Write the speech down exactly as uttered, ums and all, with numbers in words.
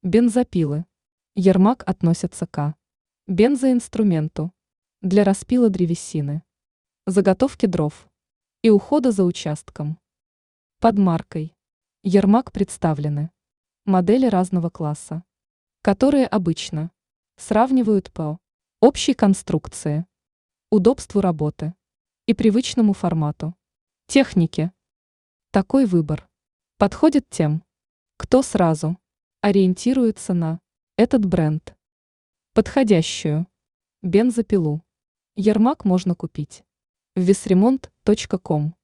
Бензопилы. Ермак относится к бензоинструменту для распила древесины, заготовки дров и ухода за участком. Под маркой Ермак представлены модели разного класса, которые обычно сравнивают по общей конструкции, удобству работы и привычному формату техники. Такой выбор подходит тем, кто сразу ориентируется на этот бренд. Подходящую бензопилу Ермак можно купить в весремонт точка ком.